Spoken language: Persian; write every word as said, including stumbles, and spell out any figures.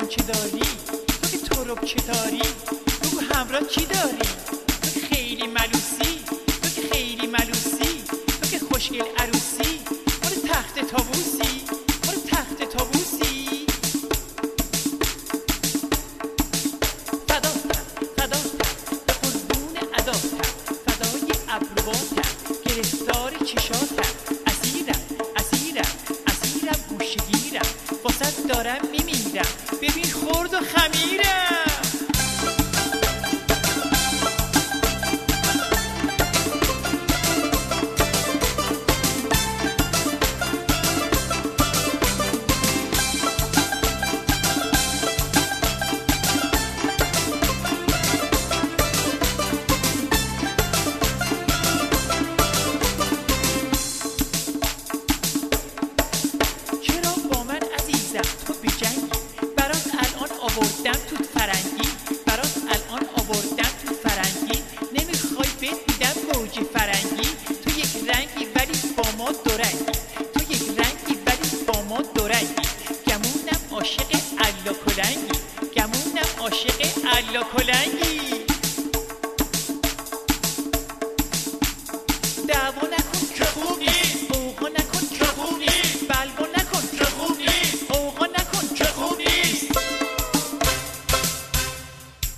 چه داری؟ تو که ترب چه داری؟ بگو همراه کی داری؟ تو که خیلی ملوسی، تو که خیلی ملوسی، تو که خوشگل عروسی، برو تخت طاووسی، برو تخت طاووسی. فداتم فداتم به قربون عداتم، فدای ابرواتم گرفتار چشاتم، اسیرم اسیرم اسیرم گوشگیرم، واسه دارم میمیرم ببین خرد و خمیرم. تو بجنگی برات الان آوردم تو فرنگی، برات الان آوردم تو فرنگی، نمیخوای بهت میدم گوجه فرنگی. تو یک رنگی ولی با ما دورنگی، تو یک رنگی ولی با ما دورنگی، گمونم عاشق الا کلنگی، گمونم عاشق الا کلنگی.